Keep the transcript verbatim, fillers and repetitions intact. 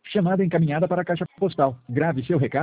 Chamada encaminhada para a caixa postal. Grave seu recado.